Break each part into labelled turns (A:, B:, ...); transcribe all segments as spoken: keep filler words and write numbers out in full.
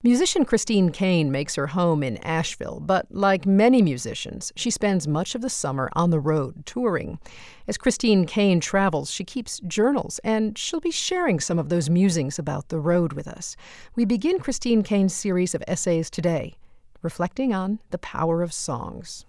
A: Musician Christine Caine makes her home in Asheville, but like many musicians, she spends much of the summer on the road, touring. As Christine Caine travels, she keeps journals, and she'll be sharing some of those musings about the road with us. We begin Christine Caine's series of essays today, reflecting on the power of songs.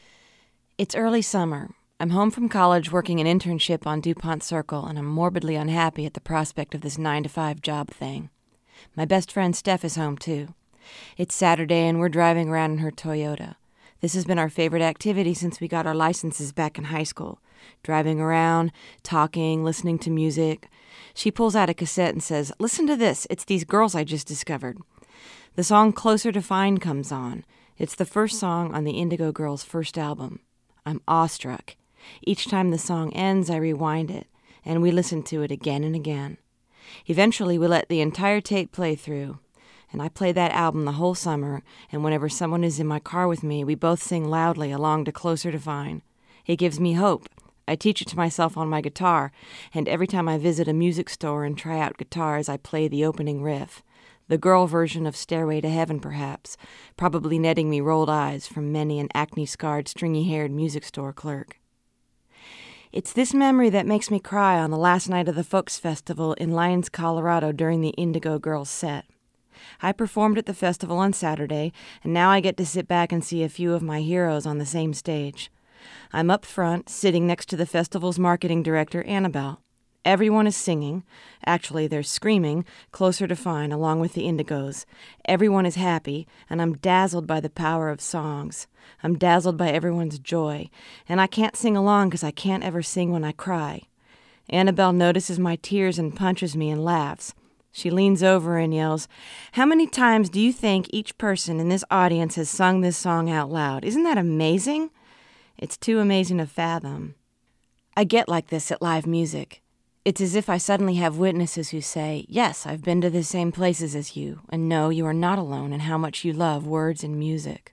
B: It's early summer. I'm home from college working an internship on DuPont Circle, and I'm morbidly unhappy at the prospect of this nine to five job thing. My best friend Steph is home, too. It's Saturday, and we're driving around in her Toyota. This has been our favorite activity since we got our licenses back in high school. Driving around, talking, listening to music. She pulls out a cassette and says, "Listen to this. It's these girls I just discovered." The song Closer to Fine comes on. It's the first song on the Indigo Girls' first album. I'm awestruck. Each time the song ends, I rewind it, and we listen to it again and again. Eventually, we let the entire tape play through, and I play that album the whole summer, and whenever someone is in my car with me, we both sing loudly along to Closer to Fine. It gives me hope. I teach it to myself on my guitar, and every time I visit a music store and try out guitars, I play the opening riff. The girl version of Stairway to Heaven, perhaps, probably netting me rolled eyes from many an acne-scarred, stringy-haired music store clerk. It's this memory that makes me cry on the last night of the Folks Festival in Lyons, Colorado during the Indigo Girls set. I performed at the festival on Saturday, and now I get to sit back and see a few of my heroes on the same stage. I'm up front, sitting next to the festival's marketing director, Annabelle. Everyone is singing. Actually, they're screaming, Closer to Fine, along with the Indigos. Everyone is happy, and I'm dazzled by the power of songs. I'm dazzled by everyone's joy, and I can't sing along because I can't ever sing when I cry. Annabelle notices my tears and punches me and laughs. She leans over and yells, "How many times do you think each person in this audience has sung this song out loud? Isn't that amazing?" It's too amazing to fathom. I get like this at live music. It's as if I suddenly have witnesses who say, "Yes, I've been to the same places as you, and no, you are not alone in how much you love words and music."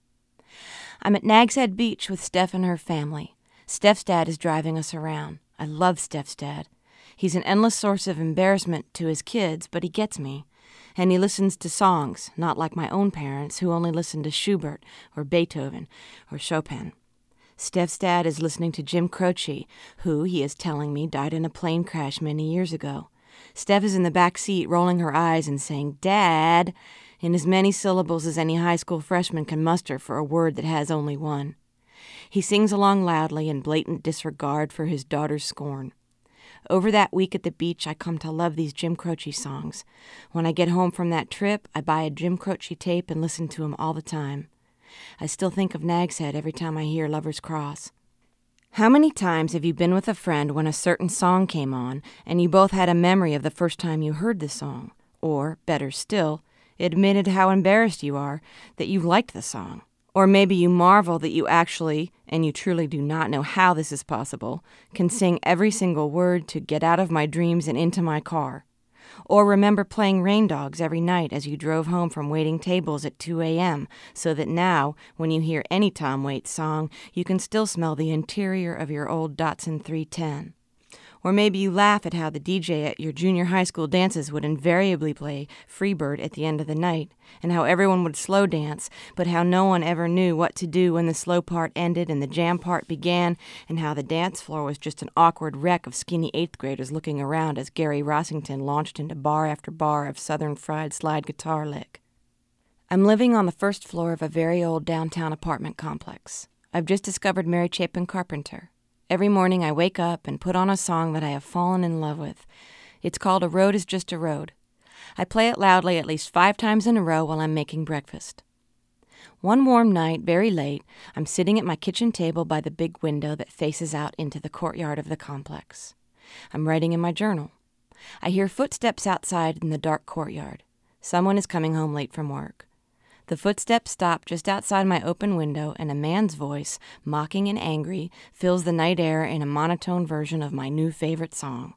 B: I'm at Nags Head Beach with Steph and her family. Steph's dad is driving us around. I love Steph's dad. He's an endless source of embarrassment to his kids, but he gets me. And he listens to songs, not like my own parents, who only listen to Schubert or Beethoven or Chopin. Steph's dad is listening to Jim Croce, who, he is telling me, died in a plane crash many years ago. Steph is in the back seat, rolling her eyes and saying, "Dad," in as many syllables as any high school freshman can muster for a word that has only one. He sings along loudly in blatant disregard for his daughter's scorn. Over that week at the beach, I come to love these Jim Croce songs. When I get home from that trip, I buy a Jim Croce tape and listen to him all the time. I still think of Nags Head every time I hear Lover's Cross. How many times have you been with a friend when a certain song came on, and you both had a memory of the first time you heard the song? Or, better still, admitted how embarrassed you are that you liked the song. Or maybe you marvel that you actually, and you truly do not know how this is possible, can sing every single word to "Get Out of My Dreams and Into My Car." Or remember playing Rain Dogs every night as you drove home from waiting tables at two a.m., so that now, when you hear any Tom Waits song, you can still smell the interior of your old Datsun three ten. Or maybe you laugh at how the D J at your junior high school dances would invariably play Freebird at the end of the night, and how everyone would slow dance, but how no one ever knew what to do when the slow part ended and the jam part began, and how the dance floor was just an awkward wreck of skinny eighth graders looking around as Gary Rossington launched into bar after bar of Southern fried slide guitar lick. I'm living on the first floor of a very old downtown apartment complex. I've just discovered Mary Chapin Carpenter. Every morning I wake up and put on a song that I have fallen in love with. It's called "A Road is Just a Road." I play it loudly at least five times in a row while I'm making breakfast. One warm night, very late, I'm sitting at my kitchen table by the big window that faces out into the courtyard of the complex. I'm writing in my journal. I hear footsteps outside in the dark courtyard. Someone is coming home late from work. The footsteps stop just outside my open window, and a man's voice, mocking and angry, fills the night air in a monotone version of my new favorite song.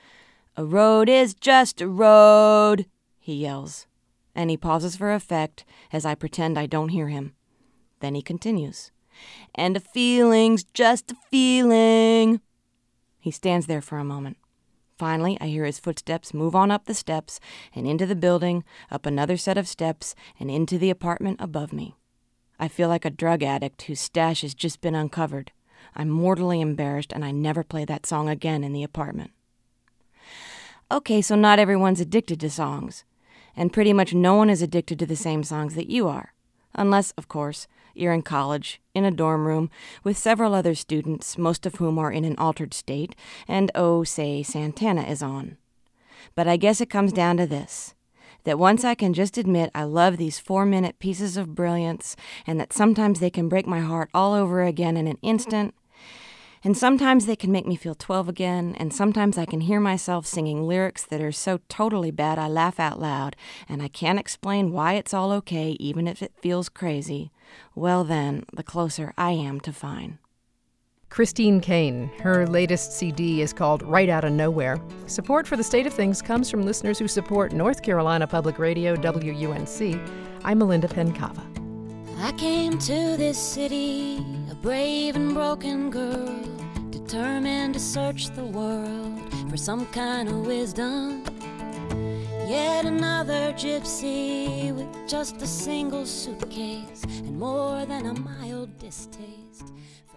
B: "A road is just a road," he yells, and he pauses for effect as I pretend I don't hear him. Then he continues, "And a feeling's just a feeling." He stands there for a moment. Finally, I hear his footsteps move on up the steps and into the building, up another set of steps, and into the apartment above me. I feel like a drug addict whose stash has just been uncovered. I'm mortally embarrassed, and I never play that song again in the apartment. Okay, so not everyone's addicted to songs, and pretty much no one is addicted to the same songs that you are. Unless, of course, you're in college, in a dorm room, with several other students, most of whom are in an altered state, and oh, say, Santana is on. But I guess it comes down to this, that once I can just admit I love these four-minute pieces of brilliance, and that sometimes they can break my heart all over again in an instant, and sometimes they can make me feel twelve again, and sometimes I can hear myself singing lyrics that are so totally bad I laugh out loud, and I can't explain why it's all okay even if it feels crazy, well then, the closer I am to fine.
A: Christine Caine. Her latest C D is called Right Outta Nowhere. Support for The State of Things comes from listeners who support North Carolina Public Radio, W U N C. I'm Melinda Pencava.
C: I came to this city, a brave and broken girl, determined to search the world for some kind of wisdom. Yet another gypsy with just a single suitcase and more than a mild distaste.